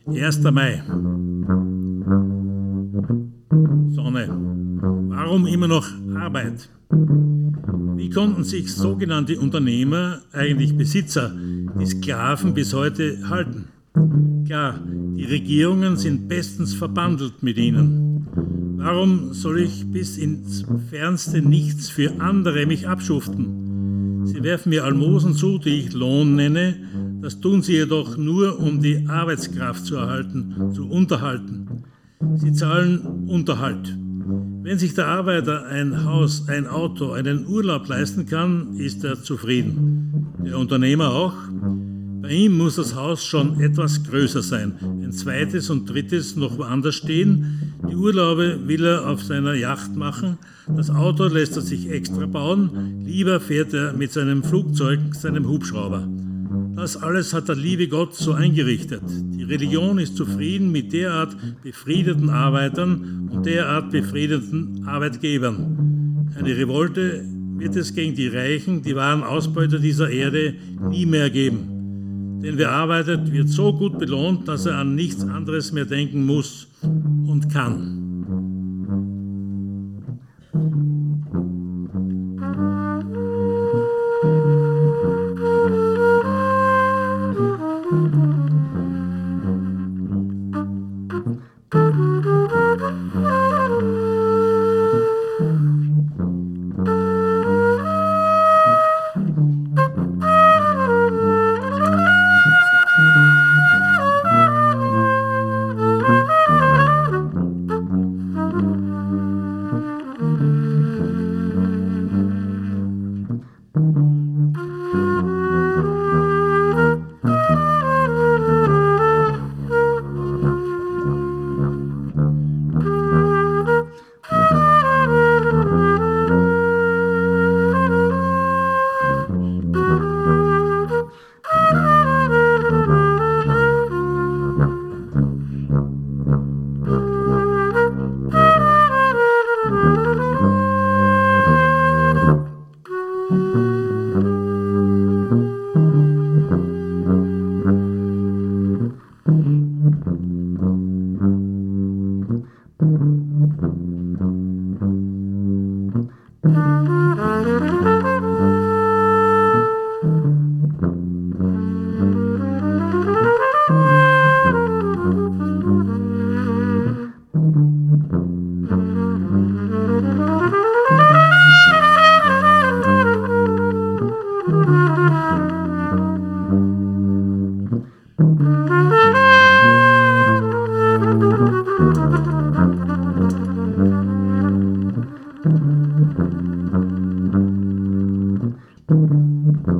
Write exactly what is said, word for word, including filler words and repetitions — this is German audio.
erster Mai. Sonne. Warum immer noch Arbeit? Wie konnten sich sogenannte Unternehmer, eigentlich Besitzer, die Sklaven bis heute halten? Klar, die Regierungen sind bestens verbandelt mit ihnen. Warum soll ich bis ins fernste Nichts für andere mich abschuften? Sie werfen mir Almosen zu, die ich Lohn nenne, das tun sie jedoch nur, um die Arbeitskraft zu erhalten, zu unterhalten. Sie zahlen Unterhalt. Wenn sich der Arbeiter ein Haus, ein Auto, einen Urlaub leisten kann, ist er zufrieden. Der Unternehmer auch. Bei ihm muss das Haus schon etwas größer sein, ein zweites und drittes noch woanders stehen. Die Urlaube will er auf seiner Yacht machen, das Auto lässt er sich extra bauen, lieber fährt er mit seinem Flugzeug, seinem Hubschrauber. Das alles hat der liebe Gott so eingerichtet. Die Religion ist zufrieden mit derart befriedeten Arbeitern und derart befriedeten Arbeitgebern. Eine Revolte wird es gegen die Reichen, die wahren Ausbeuter dieser Erde, nie mehr geben. Denn wer arbeitet, wird so gut belohnt, dass er an nichts anderes mehr denken muss und kann. Thank you.